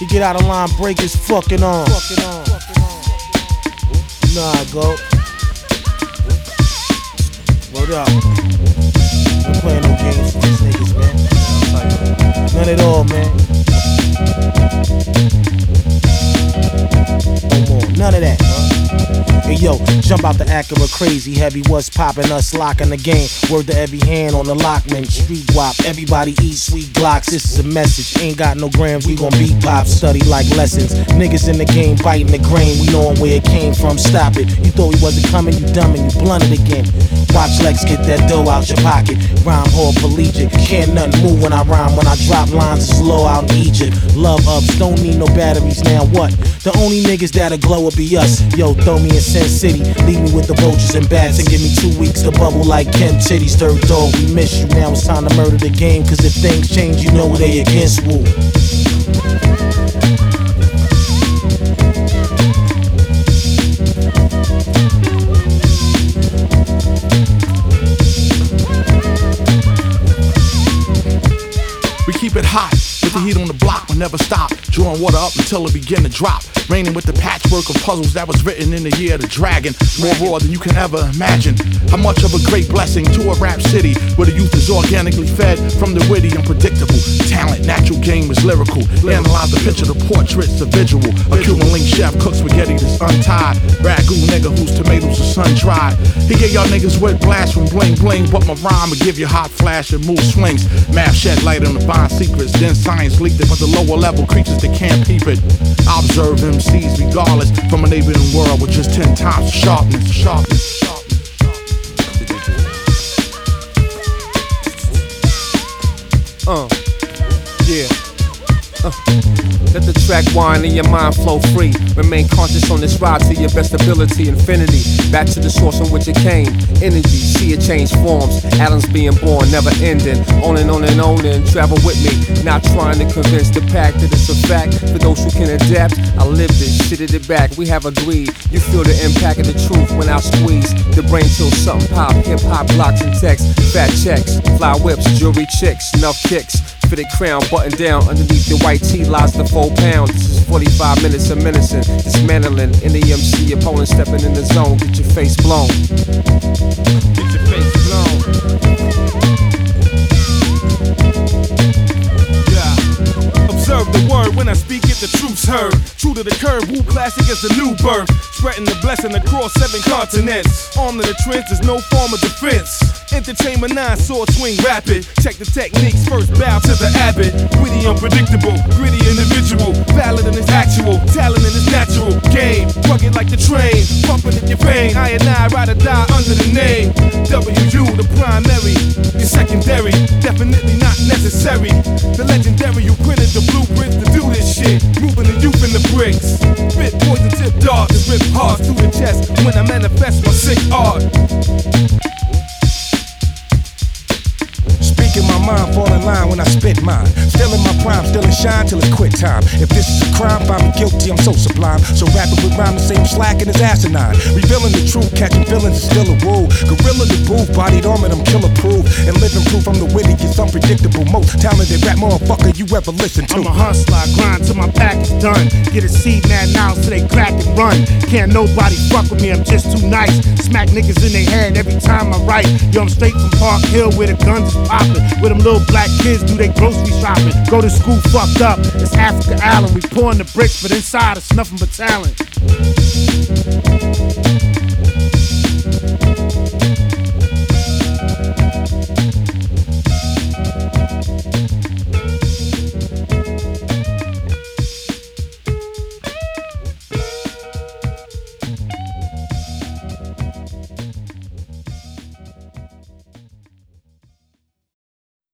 You get out of line, break his fucking arm. Nah, go. Word up. We're playing no games with these niggas, man. None at all, man. No more. None of that. Hey yo, jump out the Acura crazy heavy. What's poppin', us locking the game. Word to every hand on the lockman. Street wop, everybody eat sweet Glocks. This is a message, ain't got no grams. We gon' beat pop, study like lessons. Niggas in the game biting the grain. We knowin' where it came from, stop it. You thought we wasn't coming, you dumb and you blunted again. Watch Lex get that dough out your pocket. Rhyme hard collegiate, can't nothing move when I rhyme. When I drop lines, it's low out in Egypt. Love ups, don't need no batteries, now what? The only niggas that'll glow will be us. Yo, throw me in Sin City, leave me with the vultures and bats, and give me 2 weeks to bubble like Kim Titties. Third dog, we miss you, now it's time to murder the game. Cause if things change, you know they against Woo. We keep it hot, with the heat on the block, we'll never stop. Drawing water up until it begin to drop. Raining with the patchwork of puzzles that was written in the year of the dragon. More raw than you can ever imagine. How much of a great blessing to a rap city where the youth is organically fed from the witty, unpredictable. Talent, natural game is lyrical. Analyze the picture, the portrait's a visual. A Cuban link chef cooks spaghetti that's untied. Ragu nigga whose tomatoes are sun dried. He gave y'all niggas wet blast from bling bling, but my rhyme will give you hot flash and mood swings. Math shed light on the fine secrets, then science leaked it, but the lower level creatures that can't peep it. I observe MCs regardless from a neighboring world with just 10 times the sharpness. Yeah. Let the track wind and your mind flow free. Remain conscious on this ride to your best ability. Infinity, back to the source from which it came. Energy, see it change forms. Atoms being born, never ending. On and on and on and travel with me. Not trying to convince the pack that it's a fact. For those who can adapt, I live this, shitted it back. We have agreed. You feel the impact of the truth when I squeeze. The brain till something pop. Hip hop blocks and text. Fat checks, fly whips, jewelry chicks, enough kicks. Fitted crown, button down. Underneath the white tee lies the 4 pound. This is 45 minutes of menacing, dismantling. In the MC, opponent stepping in the zone. Get your face blown. Get your face blown. Yeah. Observe the word when I speak it, the truth's heard. True to the curve, Wu classic is the new birth. Spreading the blessing across 7 continents. Armed to the trench, there's no form of defense. Entertainment 9, sword swing rapid. Check the techniques, first bow to the abbot. Witty, unpredictable, gritty individual. Valid in his actual, talent in his natural game. Rugged like the train, pumping in your vein. I and I ride or die under the name WU, the primary, your secondary. Definitely not necessary. The legendary, you printed the blueprints to do this shit. Moving the youth in the bricks. Spit poison tip dark, and rip hearts through the chest when I manifest my sick art. In my mind, fall in line when I spit mine. Still in my prime, still in shine till it's quit time. If this is a crime, find me guilty, I'm so sublime. So rapping with rhyme the same slacking as asinine. Revealing the truth, catching villains is still a rule. Gorilla the booth, bodied armor, I'm killer proof. And living proof I'm the wittiest, unpredictable, most talented rap motherfucker you ever listen to. I'm a hustler, I grind till my pack is done. Get a seed man now so they crack and run. Can't nobody fuck with me, I'm just too nice. Smack niggas in their head every time I write. Yo, I'm straight from Park Hill where the guns is poppin'. Where them little black kids do their grocery shopping. Go to school fucked up, it's Africa Island. We pouring the bricks, but inside it's nothing but talent.